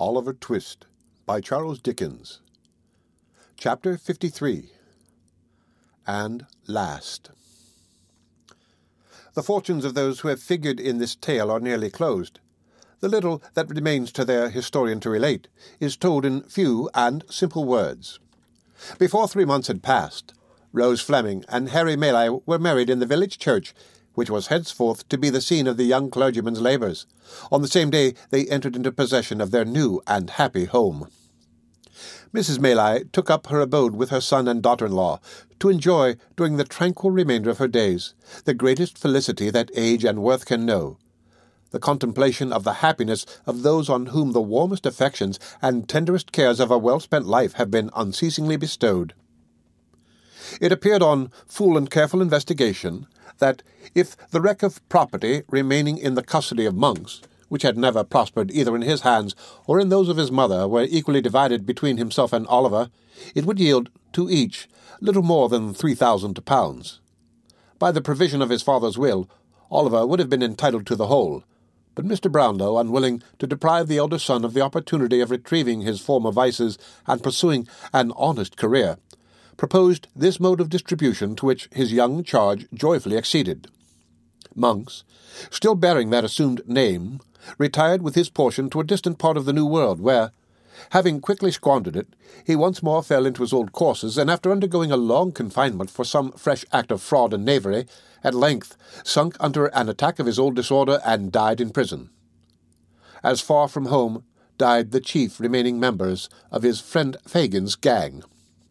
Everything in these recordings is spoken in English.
Oliver Twist by Charles Dickens. Chapter 53. And Last. The fortunes of those who have figured in this tale are nearly closed. The little that remains to their historian to relate is told in few and simple words. Before 3 months had passed, Rose Fleming and Harry Maylie were married in the village church, which was henceforth to be the scene of the young clergyman's labours. On the same day they entered into possession of their new and happy home. Mrs. Maylie took up her abode with her son and daughter-in-law, to enjoy, during the tranquil remainder of her days, the greatest felicity that age and worth can know, the contemplation of the happiness of those on whom the warmest affections and tenderest cares of a well-spent life have been unceasingly bestowed. It appeared on full and careful investigation that if the wreck of property remaining in the custody of Monks, which had never prospered either in his hands or in those of his mother, were equally divided between himself and Oliver, it would yield to each little more than £3,000. By the provision of his father's will, Oliver would have been entitled to the whole, but Mr. Brownlow, unwilling to deprive the elder son of the opportunity of retrieving his former vices and pursuing an honest career, proposed this mode of distribution, to which his young charge joyfully acceded. Monks, still bearing that assumed name, retired with his portion to a distant part of the New World, where, having quickly squandered it, he once more fell into his old courses, and after undergoing a long confinement for some fresh act of fraud and knavery, at length sunk under an attack of his old disorder and died in prison. As far from home died the chief remaining members of his friend Fagin's gang.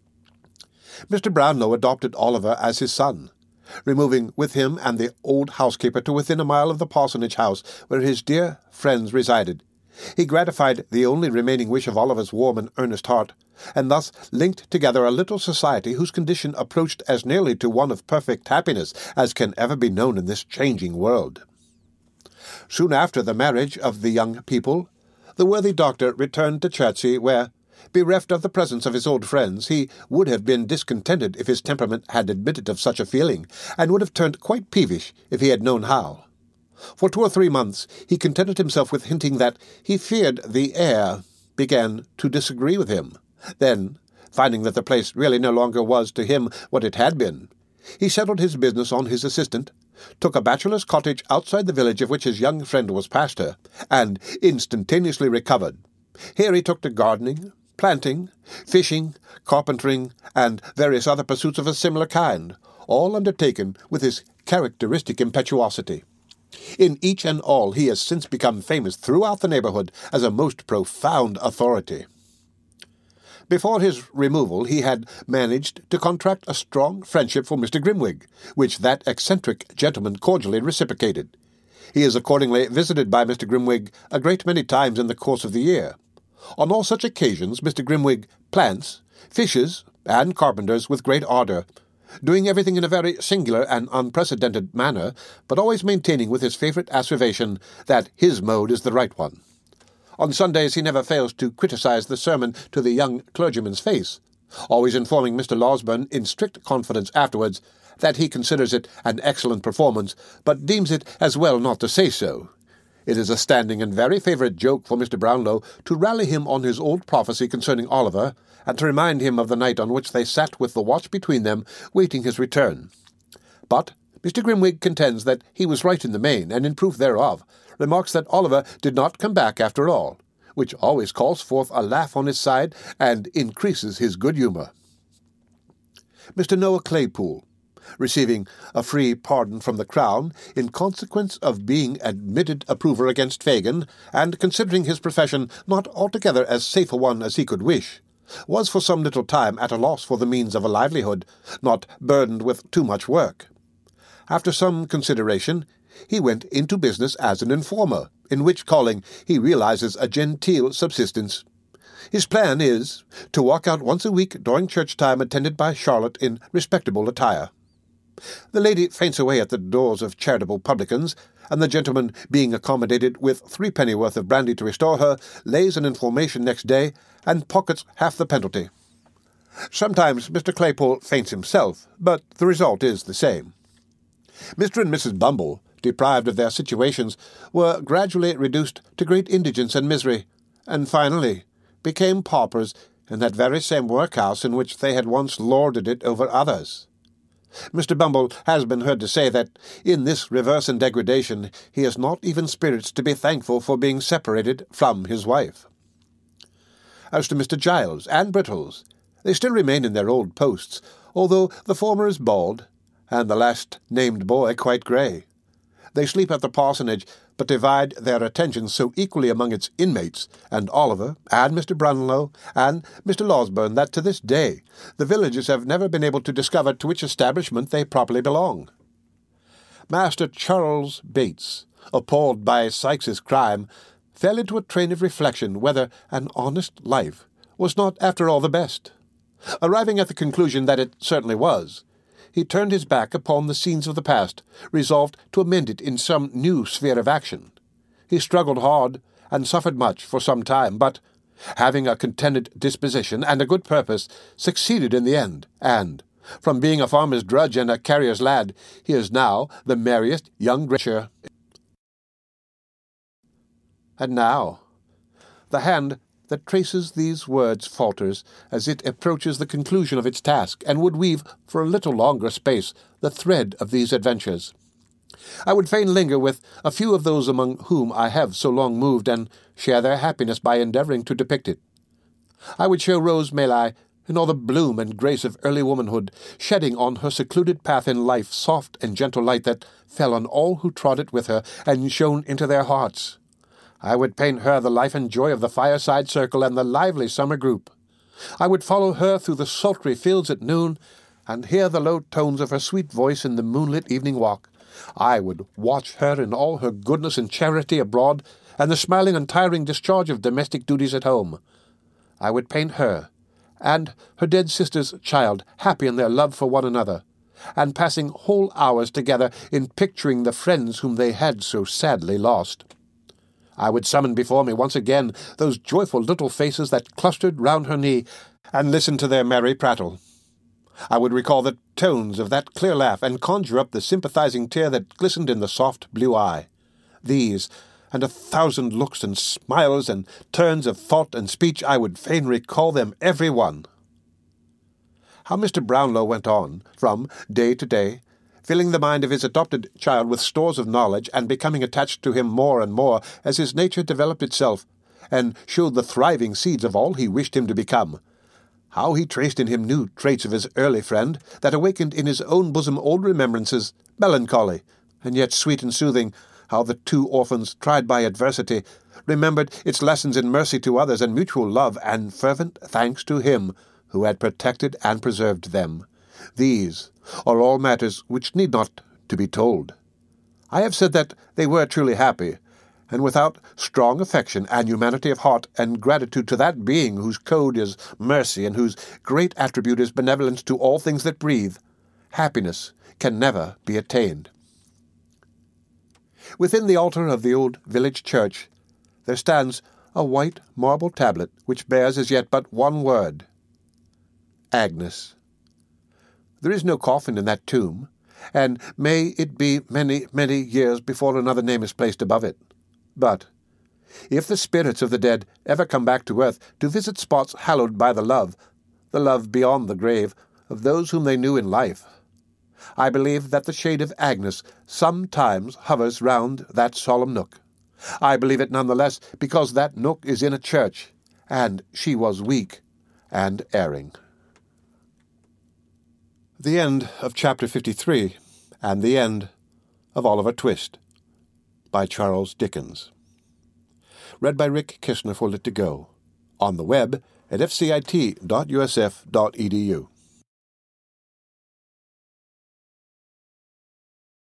Mr. Brownlow adopted Oliver as his son, removing with him and the old housekeeper to within a mile of the parsonage house where his dear friends resided. He gratified the only remaining wish of Oliver's warm and earnest heart, and thus linked together a little society whose condition approached as nearly to one of perfect happiness as can ever be known in this changing world. Soon after the marriage of the young people, the worthy doctor returned to Chertsey, where, bereft of the presence of his old friends, he would have been discontented if his temperament had admitted of such a feeling, and would have turned quite peevish if he had known how. For 2 or 3 months he contented himself with hinting that he feared the air began to disagree with him. Then, finding that the place really no longer was to him what it had been, he settled his business on his assistant, took a bachelor's cottage outside the village of which his young friend was pastor, and instantaneously recovered. Here he took to gardening, planting, fishing, carpentering, and various other pursuits of a similar kind, all undertaken with his characteristic impetuosity. In each and all he has since become famous throughout the neighbourhood as a most profound authority. Before his removal he had managed to contract a strong friendship for Mr. Grimwig, which that eccentric gentleman cordially reciprocated. He is accordingly visited by Mr. Grimwig a great many times in the course of the year. On all such occasions Mr. Grimwig plants, fishes, and carpenters with great ardour, doing everything in a very singular and unprecedented manner, but always maintaining with his favourite asseveration that his mode is the right one. On Sundays he never fails to criticise the sermon to the young clergyman's face, always informing Mr. Losberne in strict confidence afterwards that he considers it an excellent performance, but deems it as well not to say so. It is a standing and very favourite joke for Mr. Brownlow to rally him on his old prophecy concerning Oliver, and to remind him of the night on which they sat with the watch between them, waiting his return. But Mr. Grimwig contends that he was right in the main, and in proof thereof remarks that Oliver did not come back after all, which always calls forth a laugh on his side and increases his good humour. Mr. Noah Claypool, receiving a free pardon from the Crown in consequence of being admitted a prover against Fagin, and considering his profession not altogether as safe a one as he could wish, was for some little time at a loss for the means of a livelihood, not burdened with too much work. After some consideration, he went into business as an informer, in which calling he realizes a genteel subsistence. His plan is to walk out once a week during church time, attended by Charlotte in respectable attire. The lady faints away at the doors of charitable publicans, and the gentleman, being accommodated with 3 pennyworth of brandy to restore her, lays an information next day, and pockets half the penalty. Sometimes Mr. Claypole faints himself, but the result is the same. Mr. and Mrs. Bumble, deprived of their situations, were gradually reduced to great indigence and misery, and finally became paupers in that very same workhouse in which they had once lorded it over others. Mr. Bumble has been heard to say that in this reverse and degradation he has not even spirits to be thankful for being separated from his wife. As to Mr. Giles and Brittles, they still remain in their old posts, although the former is bald, and the last-named boy quite grey. They sleep at the parsonage, but divide their attentions so equally among its inmates, and Oliver, and Mr. Brownlow, and Mr. Losberne, that to this day the villagers have never been able to discover to which establishment they properly belong. Master Charles Bates, appalled by Sykes's crime, fell into a train of reflection whether an honest life was not after all the best. Arriving at the conclusion that it certainly was, he turned his back upon the scenes of the past, resolved to amend it in some new sphere of action. He struggled hard and suffered much for some time, but, having a contented disposition and a good purpose, succeeded in the end, and, from being a farmer's drudge and a carrier's lad, he is now the merriest young creature. And now, the hand that traces these words falters as it approaches the conclusion of its task, and would weave for a little longer space the thread of these adventures. I would fain linger with a few of those among whom I have so long moved, and share their happiness by endeavouring to depict it. I would show Rose Maylie in all the bloom and grace of early womanhood, shedding on her secluded path in life soft and gentle light that fell on all who trod it with her, and shone into their hearts. I would paint her the life and joy of the fireside circle and the lively summer group. I would follow her through the sultry fields at noon, and hear the low tones of her sweet voice in the moonlit evening walk. I would watch her in all her goodness and charity abroad, and the smiling untiring discharge of domestic duties at home. I would paint her, and her dead sister's child, happy in their love for one another, and passing whole hours together in picturing the friends whom they had so sadly lost. I would summon before me once again those joyful little faces that clustered round her knee, and listen to their merry prattle. I would recall the tones of that clear laugh, and conjure up the sympathizing tear that glistened in the soft blue eye. These, and 1,000 looks and smiles and turns of thought and speech, I would fain recall them every one. How Mr. Brownlow went on, from day to day, filling the mind of his adopted child with stores of knowledge, and becoming attached to him more and more as his nature developed itself, and showed the thriving seeds of all he wished him to become. How he traced in him new traits of his early friend, that awakened in his own bosom old remembrances, melancholy, and yet sweet and soothing. How the two orphans, tried by adversity, remembered its lessons in mercy to others and mutual love, and fervent thanks to him who had protected and preserved them. These are all matters which need not to be told. I have said that they were truly happy, and without strong affection and humanity of heart and gratitude to that being whose code is mercy and whose great attribute is benevolence to all things that breathe, happiness can never be attained. Within the altar of the old village church there stands a white marble tablet which bears as yet but one word: Agnes. There is no coffin in that tomb, and may it be many, many years before another name is placed above it. But if the spirits of the dead ever come back to earth to visit spots hallowed by the love beyond the grave, of those whom they knew in life, I believe that the shade of Agnes sometimes hovers round that solemn nook. I believe it none the less because that nook is in a church, and she was weak and erring. The end of Chapter 53, and the end of Oliver Twist, by Charles Dickens. Read by Rick Kishner for Lit2Go, on the web at fcit.usf.edu.